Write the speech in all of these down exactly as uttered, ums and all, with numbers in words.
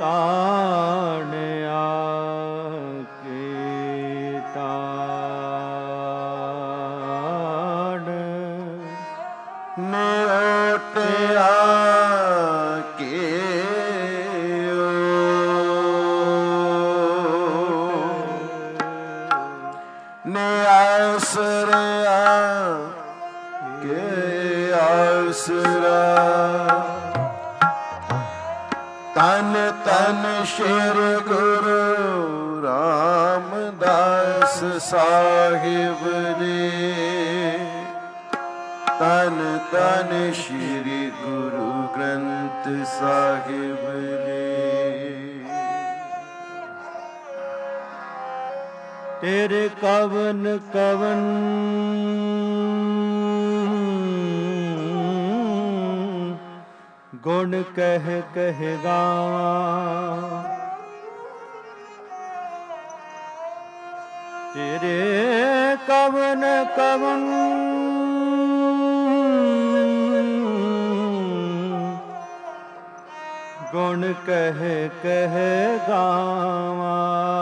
कान आके ताड़ नेओट आके ने आसर आके आसरा तन तन श्री गुरु रामदास साहिब ने तन तन श्री गुरु ग्रंथ साहिब ने तेरे कवन कवन गुण कह कह गावां तेरे कवन कवन गुण कह कह गावां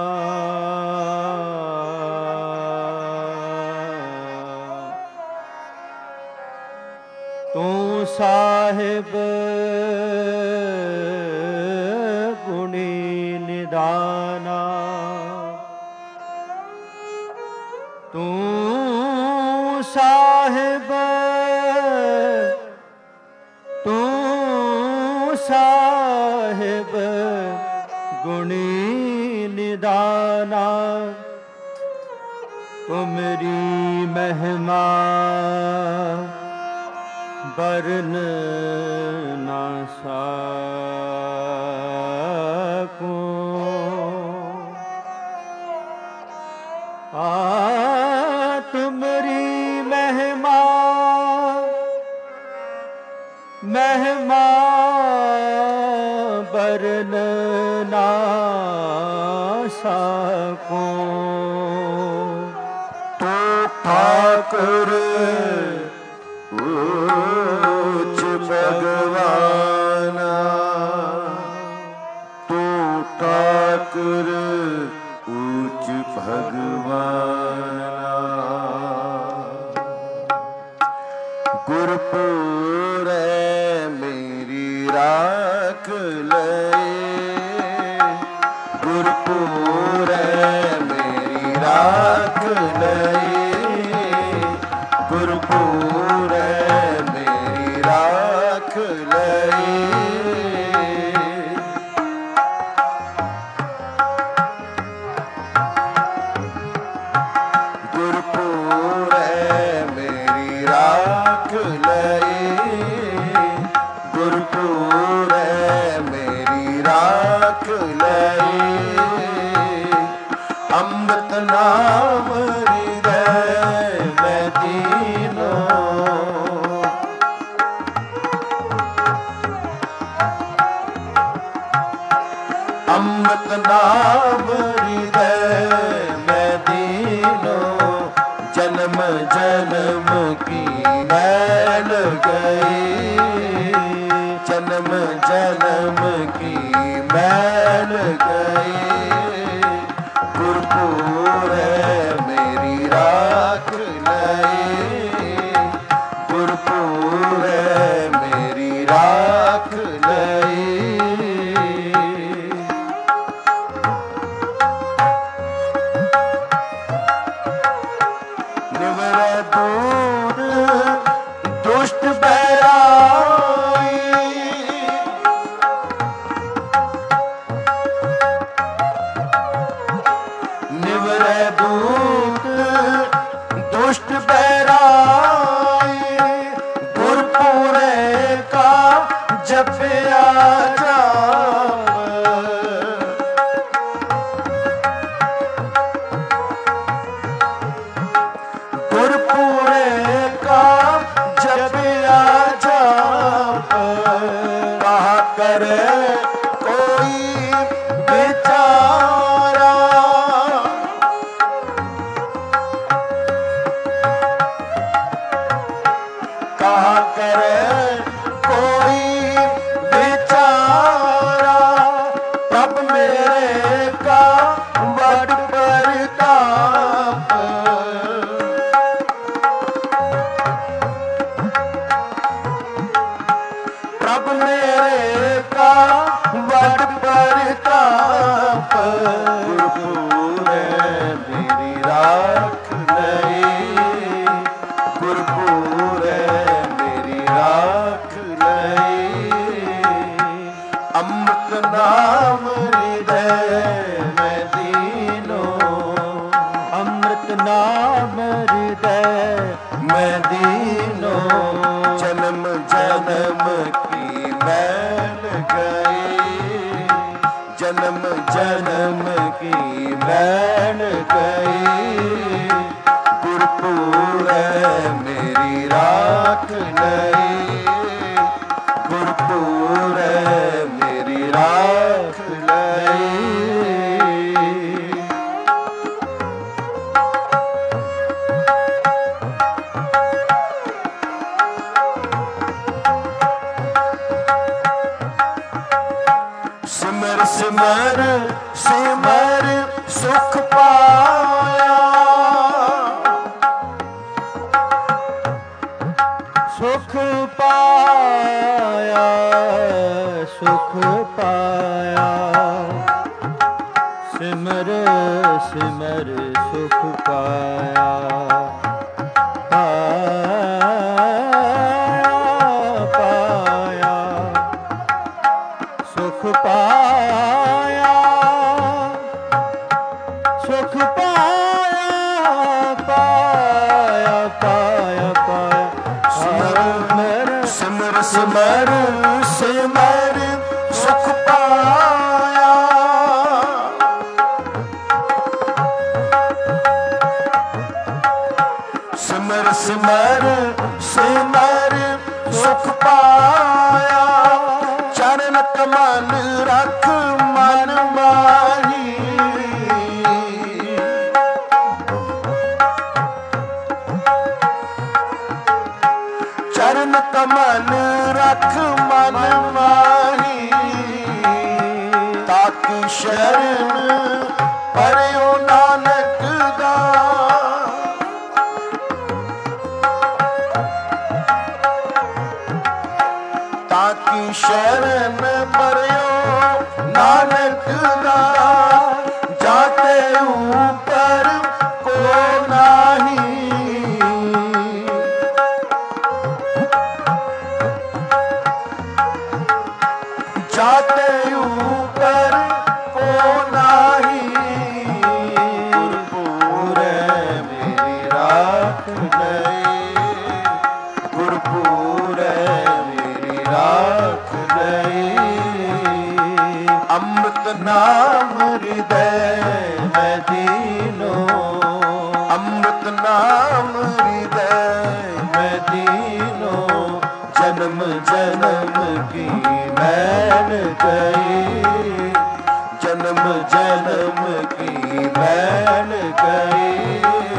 तू साहिब गुणी निदाना तू साहिब तू साहिब गुणी निदाना तुमरी महिमा बरन ना सकूं आ तुमरी महिमा महिमा बरन ना सकूं तो ठाकुर ऊंच भगवाना तू ठाकुर ऊंच भगवाना गुरपुर मेरी राख लए गुरपुर मेरी राख लए गुरपुर मेरी राख लए गुरपुर मेरी राख लए गुरपुर मेरी राख लए अमृत नाम हृदय में दीनो अमृत नाम हृदय में दीनो जन्म जन्म की मैल गई जन्म जन्म की मैल गई गुरपुर मेरी राख लए गुरपुर मेरी राख लए निवरे दूर दुष्ट बैराई निवरे दूत दुष्ट बैराई गुरपुरे का जपया जाप गुरपुरे का जपया जाप कहा करे कोई बेचारा मैं दीनो, जन्म जन्म की मैल गई, जन्म जन्म की मैल गई, गुरपुर मेरी राख लई, गुरपुर मेरी राख लई। सिमर सिमर सिमर सुख पाया, सुख पाया, सुख पाया, सिमर सिमर सुख पाया, पाया, सुख पाया, सुख पाया, पाया, पाया, पाया, सिमर सिमर सिमर सिमर सुख पाया, सिमर सिमर सिमर सुख पाया, चरण कमल रख मन माही, चरण कमल रख मन माही, ताकि शरण परयो नानक दा, ताकि शरण परयो नानक दा, जाते ऊपर को नाही, जाते ऊपर को नाही, गुरपुर मेरी राख लई, गुरपुर मेरी राख लई, अमृत नाम हृदय में दीनो, अमृत नाम हृदय में दीनो, जन्म जन्म की मैल गई, जन्म जन्म की मैल गई,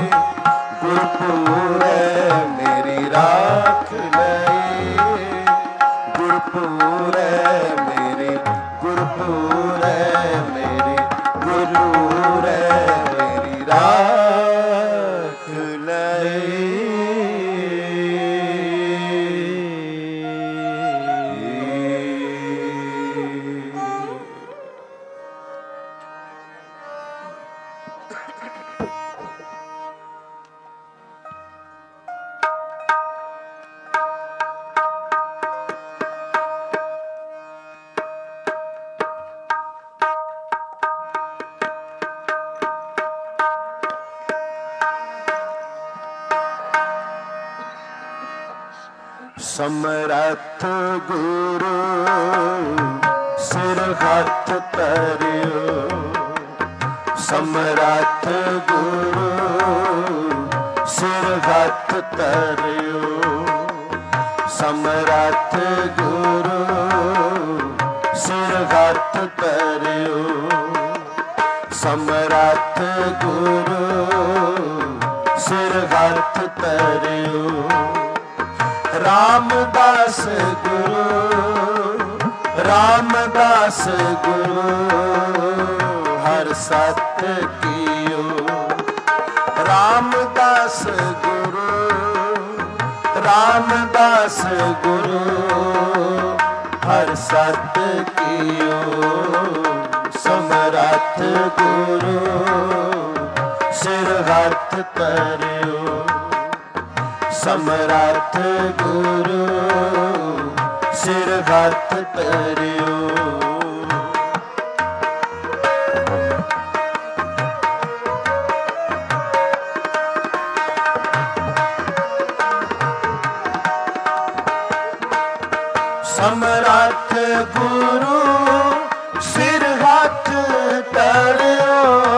गुरपुर मेरी राख लई, गुरपुर मेरी, गुरपुर मेरी, गुरपुर मेरी राख लई। समरथ गुरु सिर हथ तरियो, समरथ गुरु सिर हथ तरियो, समरथ गुरु सिर हथ तरियो, समरथ गुरु सिर हथ तरियो, रामदास गुरु रामदास गुरु हर सत्य कियो, रामदास गुरु रामदास गुरु हर सत्य कियो, समरथ गुरु सिर हथ तरियो, समरथ गुरु सिर हथ तरियो। ਸਮਰੱਥ ਗੁਰੂ ਸਿਰ ਹੱਥ ਧਰਿਓ।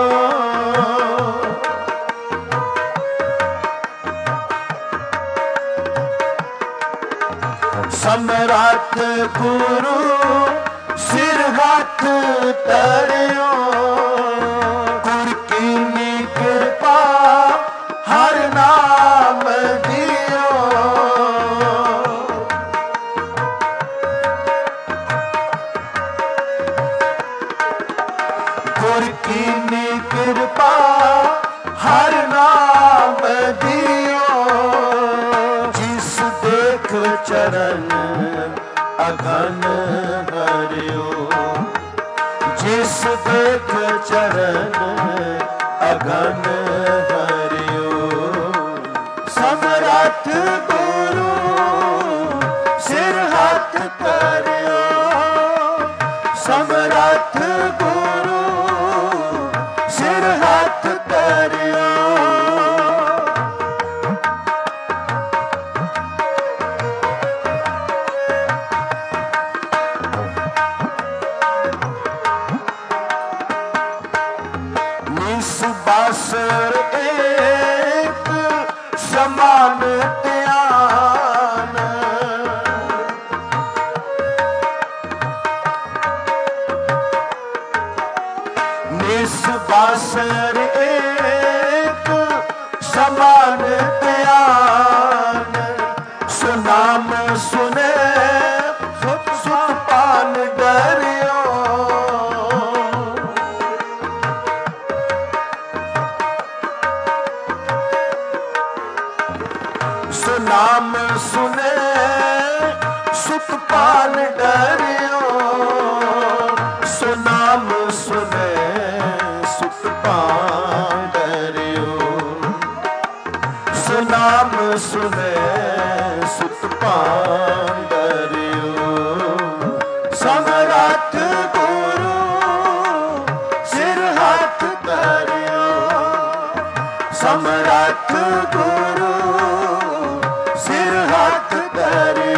ਸਮਰੱਥ ਗੁਰੂ ਸਿਰ ਹੱਥ ਧਰਿਓ। ਗੁਰ ਕੀਨੀ ਕਿਰਪਾ ਹਰ ਨਾਮ ਦਿਓ। ਗੁਰ ਕੀਨੀ ਕਿਰਪਾ ਹਰ ਨਾਮ ਦਿਓ। ਜਿਸ ਦੇਖ ਚਰਨ ਅਗਨ ਹਰਿਓ। ਜਿਸ ਦੇਖ ਚਰਨ ਅਗਨ ਹਰਿਓ। ਸਮਰੱਥ ਗੁਰੂ ਸਿਰ ਹੱਥ ਧਰਿਓ। ਸਮਰੱਥ ਗੁਰੂ ਸਿਰ ਹੱਥ ਧਰਿਓ। ਬਾਸਰ ਏਕ ਸਮਾਨ ਧਿਆਨ। ਨਿਸ ਬਾਸਰ ਏਕ ਸਮਾਨ ਧਿਆਨ। ਸੁਨਾਮ ਸੁਨੇ ਸੁਤ ਸੁਤ ਪਾਨ ਡਰਿਓ। ਨਾਮ ਸੁਨੇ ਸੁਤ ਪਾਨ ਡਰਿਓ। ਸੁਨਾਮ ਸੁਨੇ ਸੁਤ ਪਾਨ ਡਰਿਓ। ਸੁਨਾਮ ਸੁਨੇ ਸੁਤ ਪਾਨ ਡਰਿਓ। ਸਮਰੱਥ ਗੁਰੂ ਸਿਰ ਹੱਥ ਧਰਿਓ। ਸਮਰੱਥ ਗੁਰੂ ਸਿਰ ਹੱਥ ਧਰਿਓ।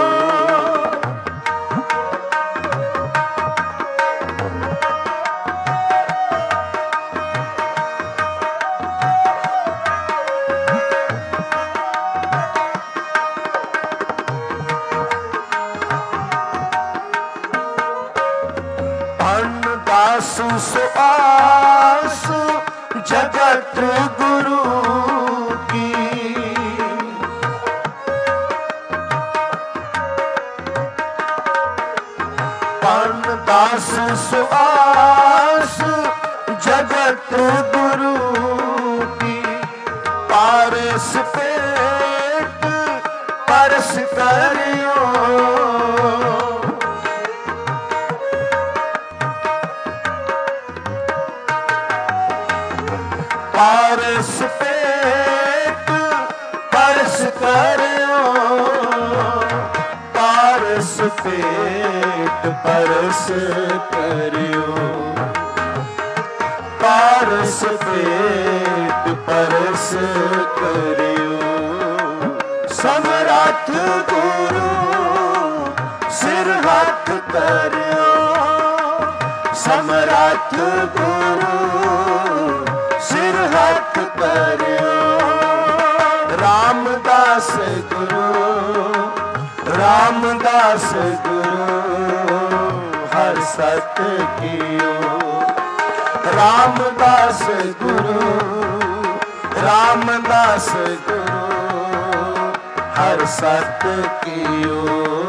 ਅਨ ਦਾਸ ਸੁਆਸ ਜਗਤ ਗੁਰੂ ਕੀ। ਦਾਸ ਸੁਆਸ ਜਗਤ ਗੁਰੂ ਕੀ। ਪਾਰਸ ਪੇਟ ਪਰਸ ਕਰਿਓ। ਪਾਰਸ ਪੇਟ ਪਰਸ ਕਰਿਓ। ਪਾਰਸ ਪੇਟ ਪਰਸ ਕਰਿਓ। ਪਾਰਸ ਪੇਟ ਪਰਸ ਕਰਿਓ। ਸਮਰੱਥ ਗੁਰੂ ਸਿਰ ਹੱਥ ਧਰਿਓ। ਸਮਰੱਥ ਗੁਰੂ ਸਿਰ ਹੱਥ ਧਰਿਓ। ਰਾਮਦਾਸ ਗੁਰੂ ਰਾਮਦਾਸ ਗੁਰੂ ਹਰ ਸਤ ਕੀਓ। ਰਾਮਦਾਸ ਗੁਰੂ ਰਾਮਦਾਸ ਗੁਰੂ ਹਰ ਸਤ ਕੀਓ।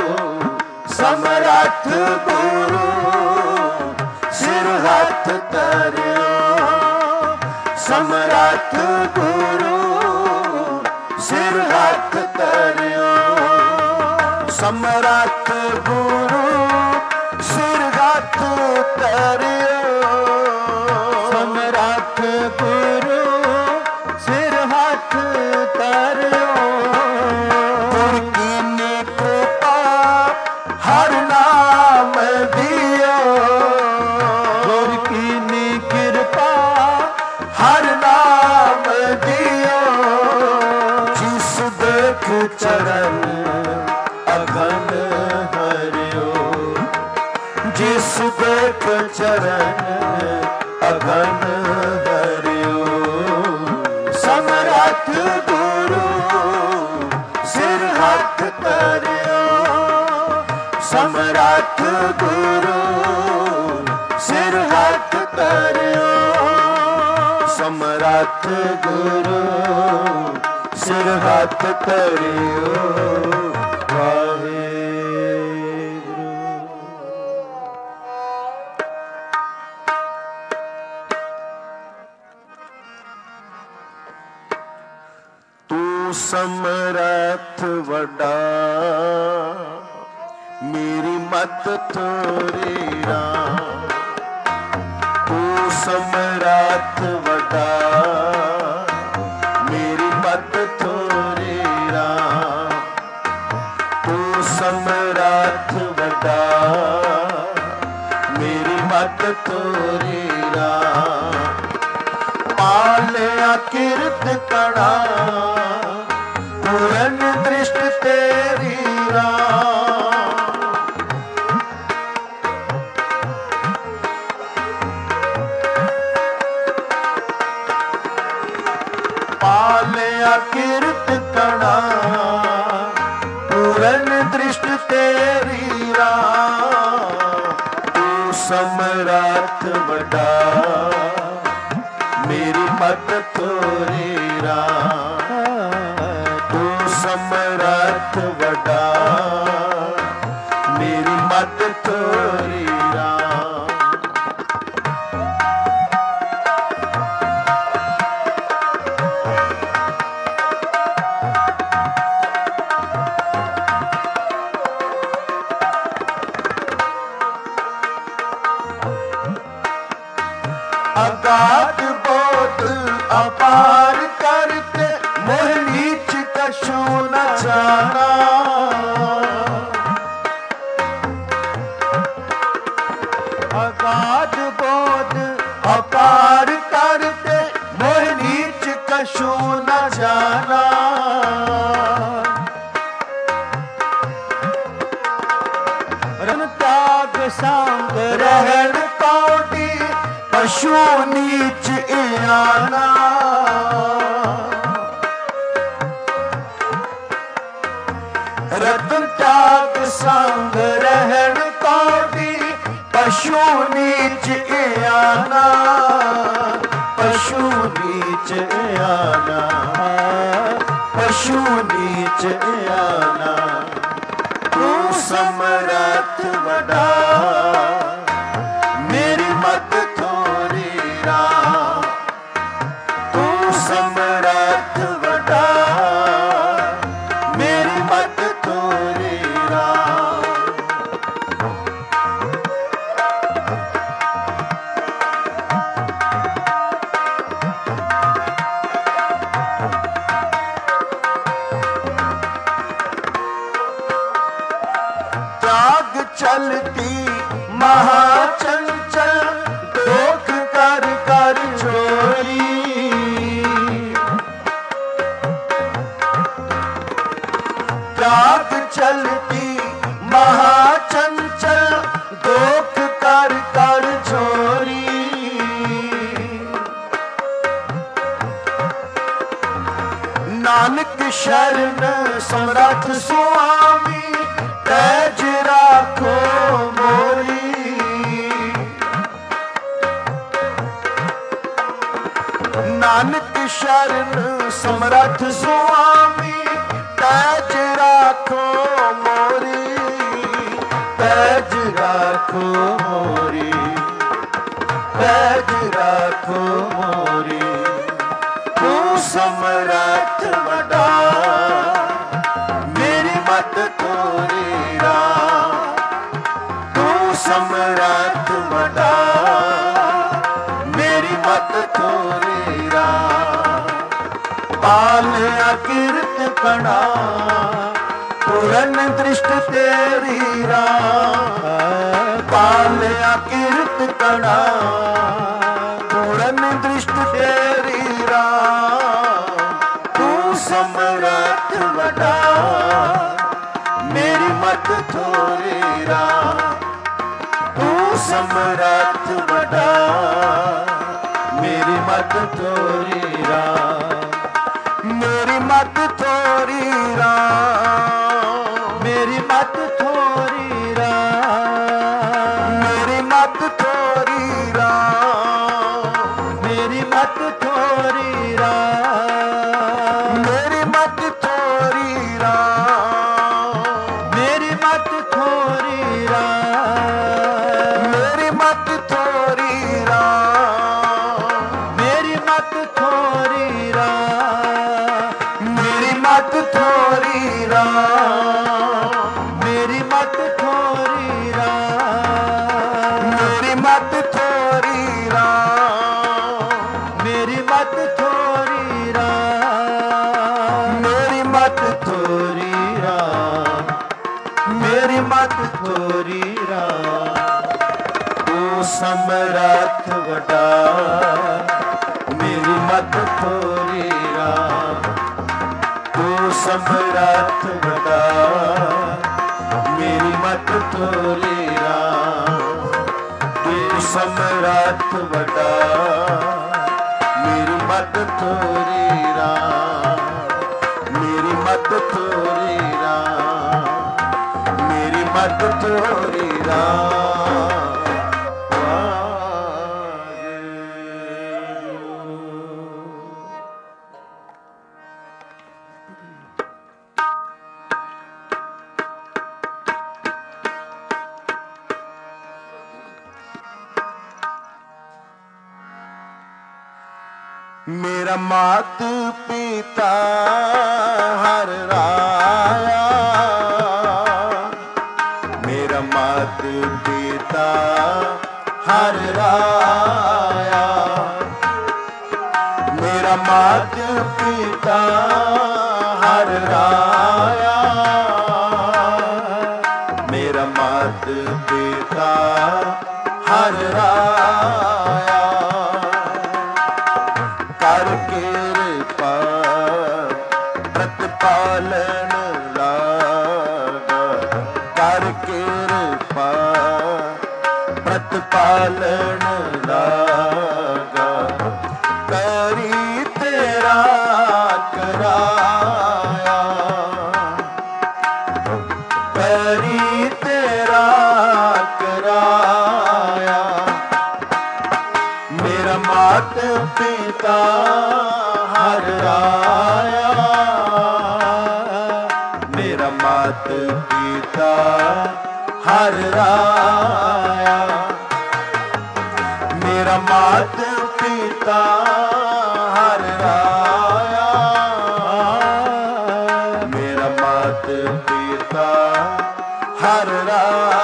ਸਮਰੱਥ ਗੁਰੂ ਸਿਰ ਹੱਥ ਧਰਿਓ। ਸਮਰੱਥ ਗੁਰੂ ਸਿਰ ਹੱਥ ਧਰਿਓ। ਸਮਰੱਥ ਗੁਰੂ ਸਿਰ ਹੱਥ ਧਰਿਓ। ਸਮਰੱਥ ਗੁਰੂ ਸਿਰ ਹੱਥ ਧਰਿਓ। ਗੁਰ ਕੀਨੀ ਕਿਰਪਾ ਹਰ ਨਾਮ ਦਿਓ। ਗੁਰ ਕੀਨੀ ਕਿਰਪਾ ਹਰ ਨਾਮ ਦਿਓ। ਜਿਸ ਦੇਖ ਚਰਨ ਅਗਨ ਹਰਿ देख चरण अगन हरियो। समरथ गुरु सिर हाथ करियो। समरथ गुरु सिर हाथ करियो। समरथ गुरु सिर हाथ करियो। समरथ वडा मेरी मत थोड़ी राम। तू समरथ वडा मेरी मत थोड़ी राम। तू समरथ वडा मेरी मत थोड़ी राम। पालिया किरत कड़ा पूरन दृष्ट तेरी राम। पालिया किरत कड़ा पूरन दृष्ट तेरी राम। तू समरथ वडा मेरी मत थोड़ी राम। समरथ वडा मेरी मत थोड़ी राम। अगाध बोध अपार करते मोह नीच कछु न जाना। अगाध बोध अपार करते मोह नीच कछु न जाना। रन त्याग सांग रहन कौटी पशु नीच आना। रतन त्याग संग रहन कौटी पशु नीच आना। पशु नीच आना। पशु नीच आना। तू समरथ वडा मेरी मत थोड़ी राम। तू समरथ वडा मेरी मत थोड़ी राम। त्याग चलती महाचंचल दोख कर कर चोरी। त्याग चलती महाचंचल दोख कर कर चोरी। नानक शरण समरथ स्वामी तेज राखो मोरी। नानक शरण समरथ स्वामी तेज राखो मोरी। तेज राखो मोरी। तेज राखो मोरी। तू समरथ वडा मेरी मत थोड़ी राम। तू समरथ वडा मेरी मत थोड़ी राम। पालिया किरत कड़ा पूरन दृष्ट तेरी राम। पालिया किरत कड़ा पूरन दृष्ट तेरी राम। तू समरथ वडा मेरी मत थोड़ी राम। तू समरथ बड़ा मेरी मत थोरी राम मेरी मत थोरी राम मेरी मत थोरी राम मेरी मत थोरी राम मेरी मत थोरी राम मेरी मत थोरी राम मेरी मत थोरी राम मेरी मत थोरी राम मेरी मत थोरी राम मेरी मत थोरी राम मेरी मत थोरी राम मेरी मत थोरी राम मेरी मत थोरी राम मेरी मत थोरी राम मेरी मत थोरी राम तू समरथ बड़ा मेरी मत थोरी राम तू समरथ बड़ा मेरी मत थोरी राम तू समरथ बड़ा मेरी मत थोरी राम मेरी मत थोरी राम मेरी मत थोरी राम मेरा मात पिता हर राया मेरा मात पिता हर राया मेरा मात पिता हर राया मेरा मात पिता हर राया कर कृपा प्रतिपालन लागा कर कृपा प्रतिपालन लागा करी तेरा कराया करी तेरा कराया मेरा मात पिता हर राया मेरा मात पिता हर राया मेरा मात पिता हर राया मेरा मात पिता हर राया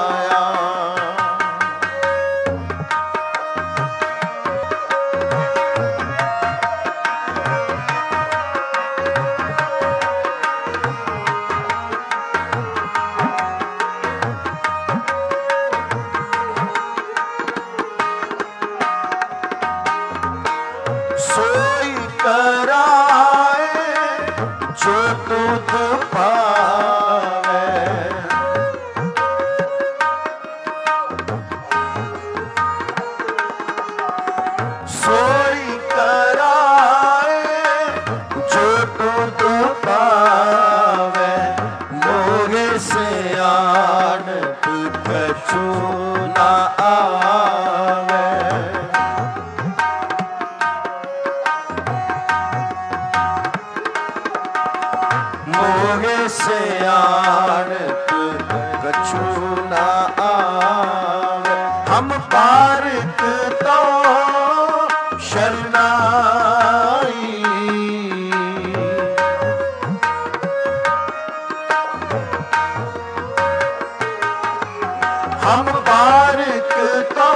सोई कराए जो दूध पावे सोई कराए जो दूध पावे मोगे से आन कछु ना आवे मोहे से आनत कछु ना आवे हम बारिक तो शरणाई हम बारिक तो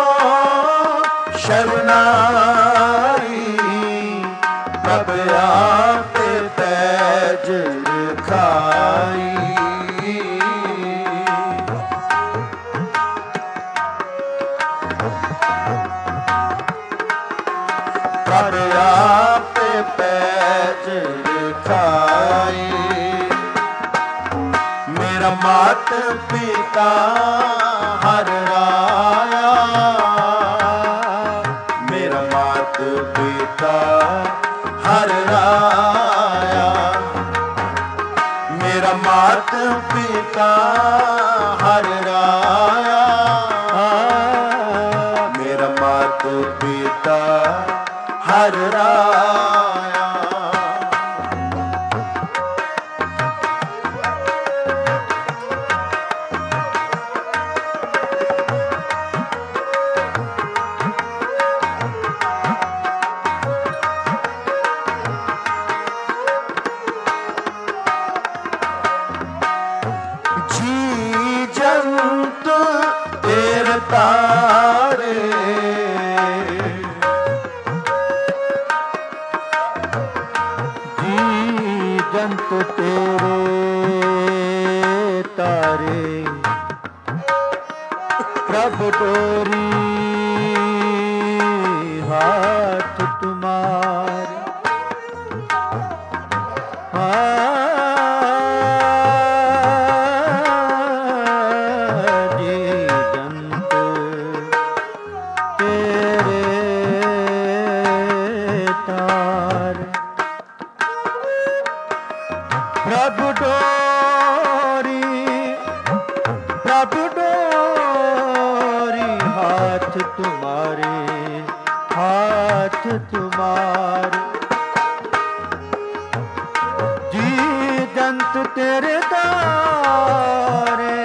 शरणाई तब आप तेज खाई तब आप पैज खाई मेरा मात पिता हर राया ਮੇਰਾ ਮਾਤ ਪਿਤਾ ਹਰ ਰਾਇਆ, ਮੇਰਾ ਮਾਤ ਪਿਤਾ ਹਰ ਰਾਇਆ। ਤਾਰੇ ਜੀ ਜੰਤ ਤੇਰੇ ਤਾਰੇ, ਪ੍ਰਭ ਡੋਰੀ ਹਾਥ ਤੁਮਾਰੇ। प्रभु डोरी प्रभु डोरी हाथ तुम्हारे हाथ तुम्हारे। जी जंत तेरे तारे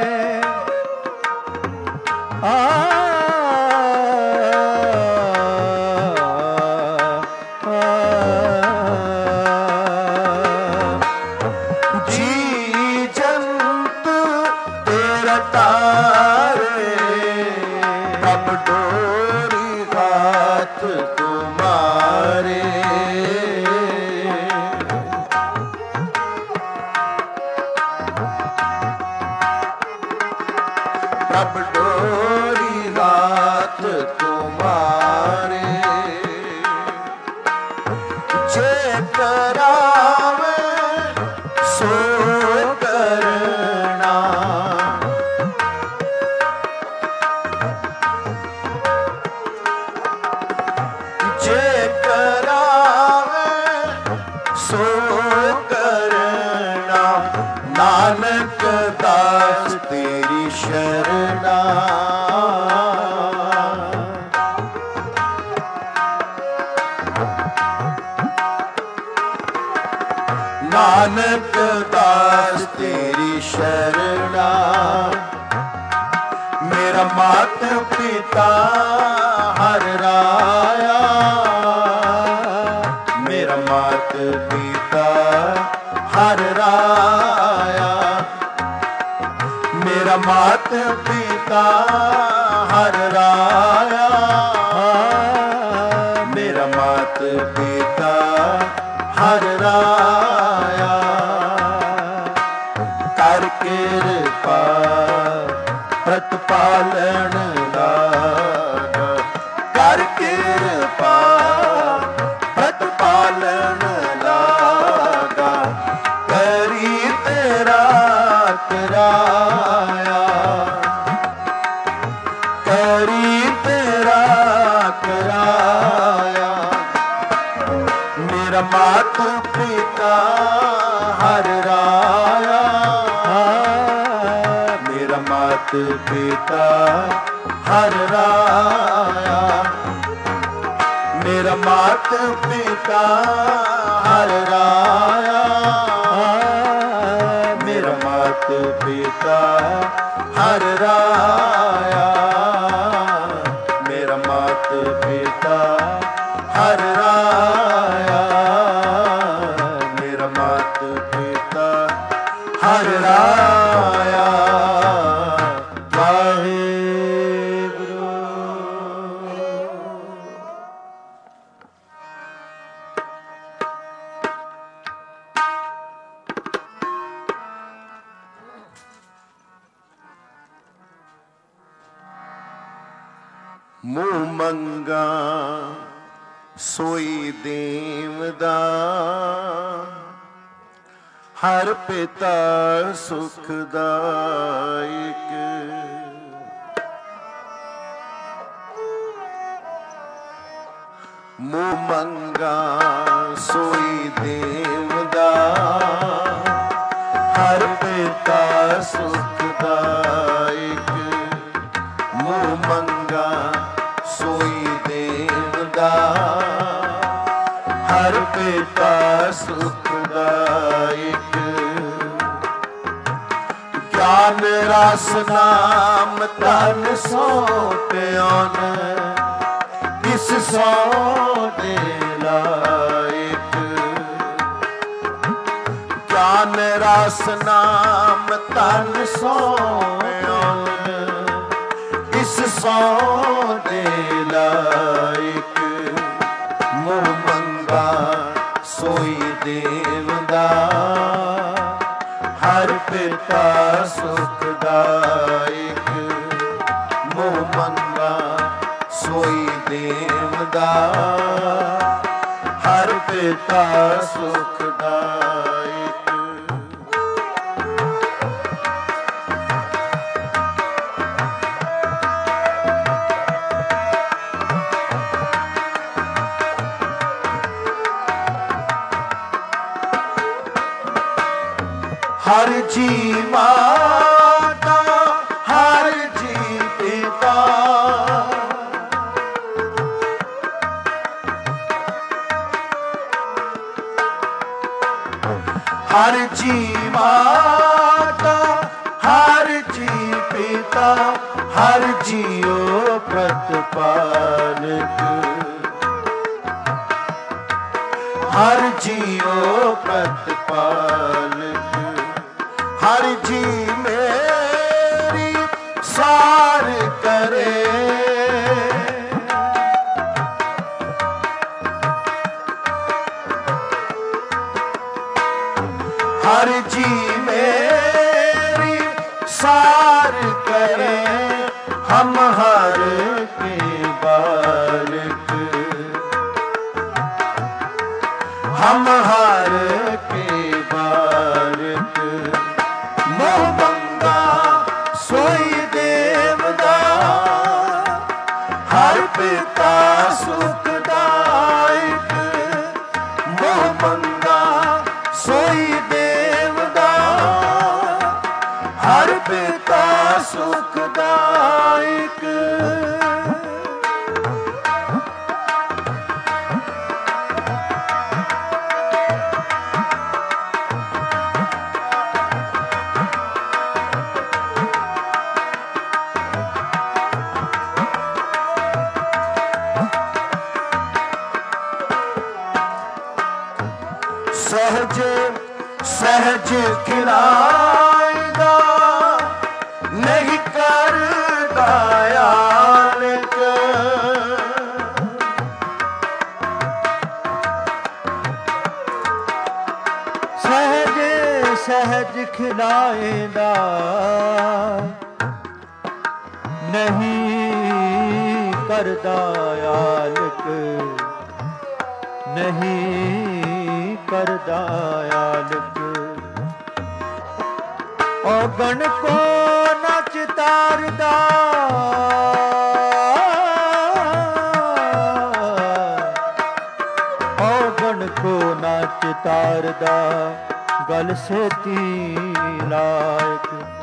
आ ਪ੍ਰਭ ਡੋਰੀ ਹਾਥ ਤੁਮਾਰੇ। ਜੇ ਕਰਾਵੇ ਸੋ ਕਰਨਾ, ਜੇ ਕਰਾਵੇ ਸੋ ਕਰਨਾ, ਨਾਨਕ ਦਾਸ ਤੇਰੀ ਸ਼ਰਣਾ। ਨਾਨਕ ਦਾਸ ਤੇਰੀ ਸ਼ਰਣਾ। ਮੇਰਾ ਮਾਤ ਪਿਤਾ ਹਰ ਰਾਇਆ, ਮੇਰਾ ਮਾਤ ਪਿਤਾ ਹਰ ਰਾਇਆ। ਮੇਰਾ ਮਾਤ ਪਿਤਾ ਹਰ ਰਾਇਆ, ਮੇਰਾ ਮਾਤ ਪਿਤਾ ਹਰ ਰਾਇਆ। ਕਰ ਕਿਰਪਾ ਪ੍ਰਤਪਾਲਣ ਲਾਗਾ, ਕਰ ਕਿਰਪਾ ਪ੍ਰਤਪਾਲਣ ਲਾਗਾ। ਕਰੀ ਤੇਰਾ ਕਰਾਇਆ, ਕਰੀ ਤੇਰਾ ਕਰਾਇਆ। ਮੇਰਾ ਮਾਤ ਪਿਤਾ ਹਰ ਰਾਇਆ, ਮੇਰਾ ਮਾਤ ਪਿਤਾ ਹਰ ਰਾਇਆ। ਮੇਰਾ ਮਾਤ ਪਿਤਾ ਹਰ ਰਾਇਆ, ਮੇਰਾ ਮਾਤ ਪਿਤਾ ਹਰ ਰਾਇਆ। ਮੇਰਾ ਮਾਤ ਪਿਤਾ ਹਰ ਰਾਇਆ, ਮੇਰਾ ਮਾਤ ਪਿਤਾ ਹਰ ਰਾਇਆ। ਵਾਹਿਗੁਰੂ। ਮੂੰਹ ਮੰਗਾ ਸੋਈ ਦੇਵਦਾ, ਹਰ ਪਿਤਾ ਸੁਖਦਾਇਕ। ਮੂੰਹ ਮੰਗਾ ਸੋਈ ਦੇਵਦਾ, ਹਰ ਪਿਤਾ ਸੁਖਦਾਇਕ, ਮੂੰਹ ਮੰਗਾ ਸੋਈ ਦੇਵਦਾ। ਹਰ ਪਿਤਾ ਸੁਖਦਾਇਕ, ਗਿਆਨ ਰਸ ਨਾਮ ਤਨ ਸੋ ਪਿਆਨ, ਇਸ ਸੋ ਦੇ ਲਾਇਕ। ਗਿਆਨ ਰਸ ਨਾਮ ਤਨ ਸੋ ਪਿਆਨ, ਇਸ ਸੋ ਦੇ ਲਾਇਕ। ਮੂੰਹ ਮੰਗਾ ਸੋਈ ਦੇਵਦਾ, ਹਰ ਪਿਤਾ ਸੁਖਦਾਇਕ। ਮੂੰਹ ਮੰਗਾ ਸੋਈ ਦੇਵਦਾ, ਹਰ ਪਿਤਾ ਸੁਖਦਾਇਕ। हर जी माता, हर जी पिता। हर जी माता, हर जी पिता। हर जियो प्रतिपालक, हर जियो प्रतिपालक। हर जी मेरी सार करे, हर जी मेरी सार करे। हम हर के बालक, हम हर के बालक। मोह मंगा सोई देवदा, हर पिता सुखदायक। मोह मंगा सोई देवदा, हर पिता सुखदायक। सहज सहज खिलाएगा, नहीं करदा यालक। सहज सहज खिलाएगा, नहीं करदा यालक। नहीं करदा यालक। औगण को न चितारदा, औगण को न चितारदा। गल सेती लायक।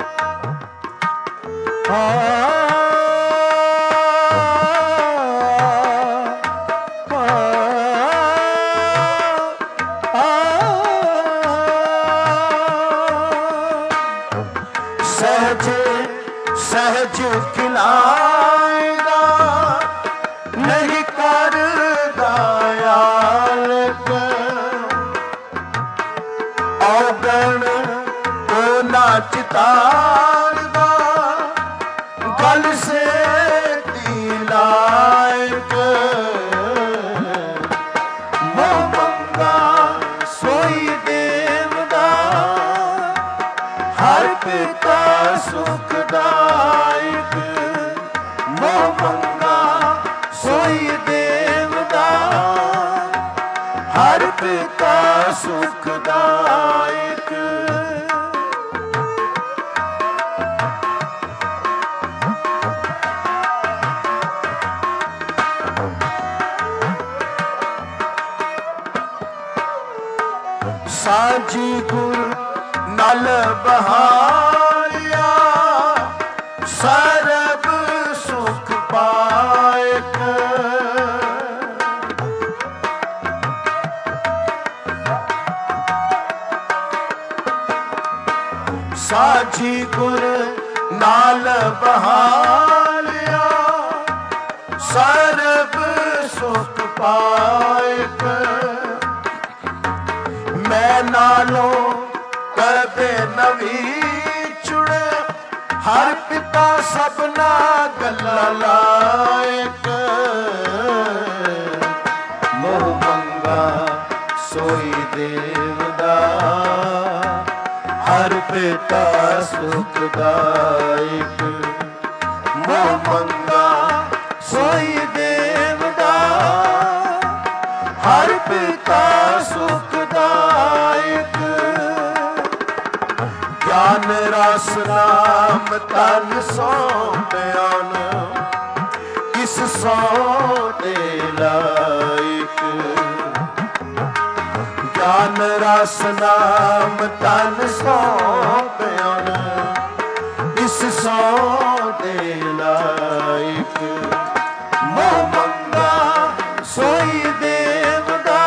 सहज सहज खिलाएगा, नहीं करदा यालक। औगण को ना चितारदा, गल से लायक। मोह मंगा सोई देवदा, हर पिता सुखदायक। मोह मंगा सोई देवदा, हर पिता सुखदायक। साझी गुरु ਨਾਲ ਬਹਾਲਿਆ ਸਰਬ ਸੁਖ ਪਾਇਕ। ਸਾਜੀ ਗੁਰ ਨਾਲ ਬਹਾਲਿਆ ਸਰਬ ਸੁਖ ਪਾਇਕ। ਮੈਂ ਨਾਲੋਂ ਕਦੇ ਨਵੀ ਚੁੜ ਹਰ ਪਿਤਾ ਸਭਨਾ ਗੱਲਾਂ ਲਾਇਕ। ਮੋਹ ਮੰਗਾ ਸੋਈ ਦੇਵਦਾ ਹਰ ਪਿਤਾ ਸੁਖਦਾਇਕ। ਮੋਹ ਮੰਗਾ ਸੋਈ ਦੇਵਦਾ ਹਰ ਪਿਤਾ ਸੁਖਦਾਇਕ। ਗਿਆਨ ਰਸ ਨਾਮ ਤਨ ਸੋਂਪਿਆਨ ਕਿਸ ਸੋ ਦੇ ਲਾਇਕ। ਗਿਆਨ ਰਸ ਨਾਮ ਤਨ ਸੋਂਪਿਆਨ ਇਸ ਸੋ ਦੇ ਲਾਇਕ। ਮੋਹ ਮੰਗਾ ਸੋਈ ਦੇਵਦਾ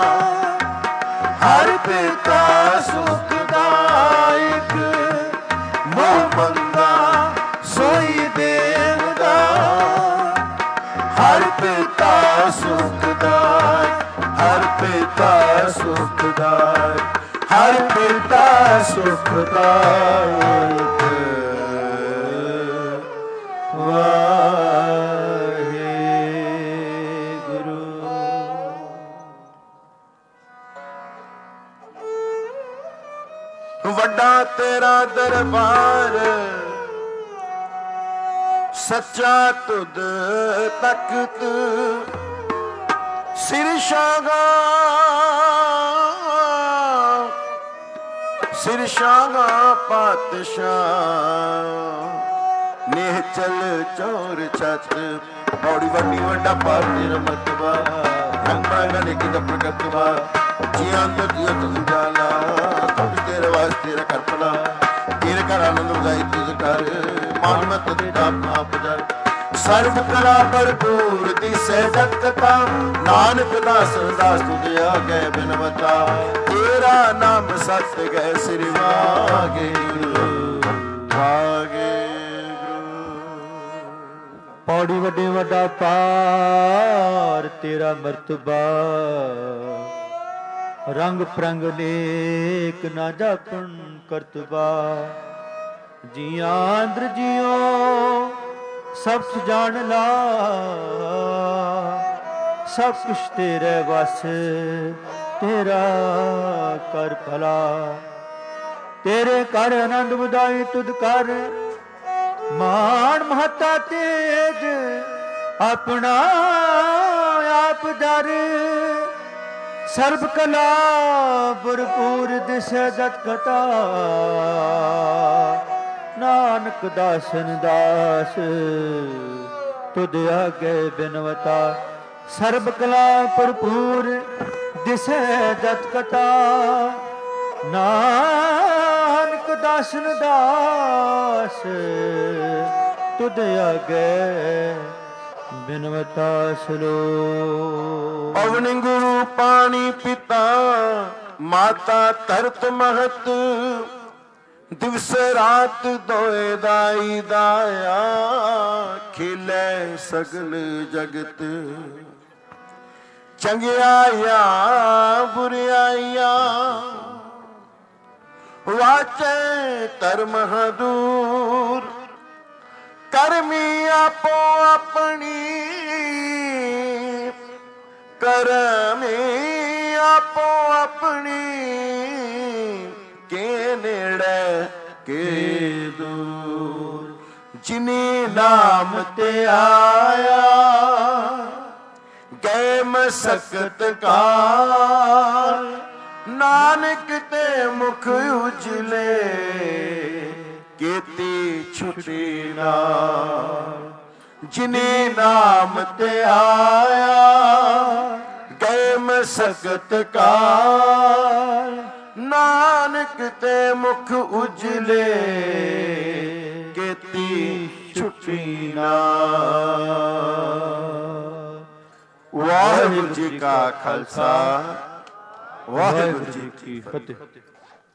ਹਰ ਪਿਤਾ ਸੁਖਦਾਇਕ। ਮੋਹ ਮੰਗਾ ਸੋਈ ਦੇਵਦਾ ਹਰ ਪਿਤਾ ਸੁਖਦਾਇਕ। ਹਰ ਪਿਤਾ ਸੁਖਦਾਇਕ ਹਰ ਪਿਤਾ ਸੁਖਦਾਇਕ। ਵੱਡਾ ਤੇਰਾ ਦਰਬਾਰ ਸੱਚਾ ਤੁਧ ਤਖਤ ਸਿਰ ਸ਼ਾਗਾ ਸਿਰ ਸ਼ਾਗਾ ਪਾਤਸ਼ਾਹ ਨੇਹ ਚਲ ਚੋਰ ਛਤ। ਪੌੜੀ ਵੱਡੀ ਵੱਡਾ ਪਾਰ ਤੇਰਾ ਮਰਤਬਾ ਰੰਗਾ ਗਲੇ ਕੀ ਦਾ ਪ੍ਰਗਟਵਾ। ਜੀਆਂ ਤੋਂ ਜੀਓ ਤੁਮ ਜਾਲਾ ਤੁਮ ਤੇਰੇ ਵਾਸਤੇ ਰਖਰ ਭਲਾ। ਤੇਰੇ ਘਰ ਆਨੰਦ ਉਦਾਈ ਤੁਝ ਕਰ ਮਾਨ ਮਤ ਦਿੱਤਾ ਆਪ ਜਾਏ। ਸਰਬ ਕਲਾ ਭਰਪੂਰ ਦਿਸੈ ਜਗਤਾ ਨਾਨਕ ਦਾਸ ਦਾਸ ਤੁਧ ਆਗੇ ਬਿਨਵਤਾ। ਤੇਰਾ ਨਾਮ ਸਤ ਗਏ ਸ੍ਰੀ ਵਾਗੇ ਵਾਗੇ। ਪੌੜੀ ਵੱਡੇ ਵੱਡਾ ਪਾਰ ਤੇਰਾ ਮਰਤਬਾ ਰੰਗ ਪ੍ਰੰਗ ਨੇਕ ਨਾ ਜਾਪਣ ਕਰਤਬਾ। ਜੀਆਂ ਅੰਦਰ ਜਿਉ ਸਭ ਜਾਣ ਲਾ ਸਭ ਕੁਛ ਤੇਰੇ ਵਸ ਤੇਰਾ ਕਰ ਭਲਾ। ਤੇਰੇ ਕਰ ਆਨੰਦ ਵਧਾਈ ਤੁਧ ਕਰ ਮਾਨ ਮਹਤਾ ਤੇਜ ਆਪਣਾ ਆਪ ਦਰ। ਸਰਬ ਕਲਾ ਭਰਪੂਰ ਦਿਸੈ ਜਤ ਕਤਾ ਨਾਨਕ ਦਾਸਨ ਦਾਸ ਤੁਧ ਆਗੇ ਬਿਨਵਤਾ। ਸਰਬ ਕਲਾ ਭਰਪੂਰ ਦਿਸੈ ਜਤ ਕਤਾ ਨਾਨਕ ਦਾਸਨ ਦਾਸ ਤੁਧ ਆਗੇ ਬਿਨਵਤਾ ਸਲੋ। ਪਵਨ ਗੁਰੂ ਪਾਣੀ ਪਿਤਾ ਮਾਤਾ ਧਰਤ ਮਹਤ ਦਿਵਸ ਰਾਤ ਦੋਏ ਦਾਈ ਦਾਇਆ ਖਿਲੇ ਸਗਲ ਜਗਤ। ਚੰਗਿਆਈਆਂ ਬੁਰਿਆਈਆਂ ਵਾਚੈ ਧਰਮ ਹਦੂਰ। ਕਰਮੀ ਆਪੋ ਆਪਣੀ ਕਰਮੀ ਆਪੋ ਆਪਣੀ ਕੇ ਨੇੜੇ ਕੇ ਦੂਰ। ਜਿਨੇ ਨਾਮ ਤੇ ਆਇਆ ਗਏ ਮਸਕਤ ਕਾਲ ਨਾਨਕ ਤੇ ਮੁਖ ਉਜਲੇ ਕੀਤੀ ਛੁਟੀ ਨਾਲ। ਜਿਨੇ ਨਾਮ ਤੇ ਆਇਆ ਗਏ ਮਸਕਤ ਕਾਲ ਨਾਨਕ ਤੇ ਮੁਖ ਉਜਲੇ ਕੀਤੀ ਛੁੱਟੀ ਨਾ। ਵਾਹਿਗੁਰੂ ਜੀ ਕਾ ਖਾਲਸਾ, ਵਾਹਿਗੁਰੂ ਜੀ ਕੀ ਫਤਿਹ।